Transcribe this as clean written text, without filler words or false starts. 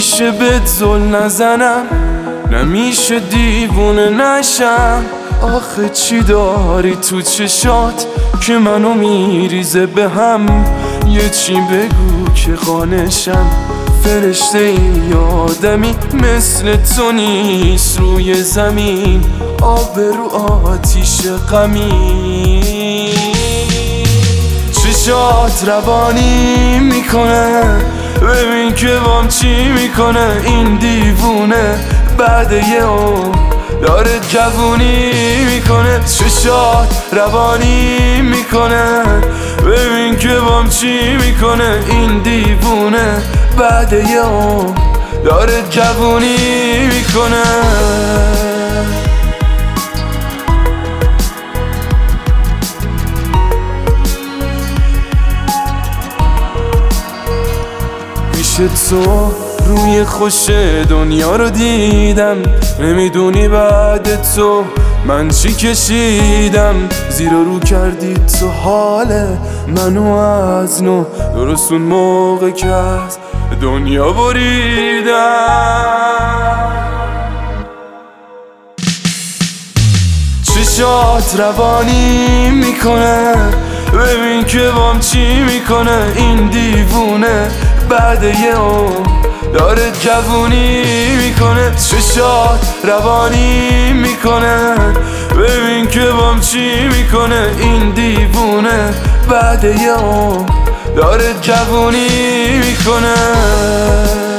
نمیشه بهت زل نزنم، نمیشه دیوونه نشم. آخه چی داری تو چشات که منو میریزه به هم؟ یه چی بگو که قانشم. فرشته این آدمی مثل تو نیست روی زمین، آب رو آتیش غمی. چشات روانی میکنه، ببین که بام چی میکنه این دیوونه. بعد یه عمر داره جوونی میکنه. چشات روانی میکنه، ببین که بام چی میکنه این دیوونه. بعد یه عمر داره جوونی میکنه. میشه تو روی خوش دنیا رو دیدم، نمیدونی بعد تو من چی کشیدم. زیر رو کردی تو حال منو از نو، درست اون موقع که از دنیا بریدم. چشات روانی میکنه، ببین که بام چی میکنه این دیوونه. بعد یه عمر داره جوونی میکنه. چشات روانی میکنه، ببین که بام چی میکنه این دیوونه. بعد یه عمر داره جوونی میکنه.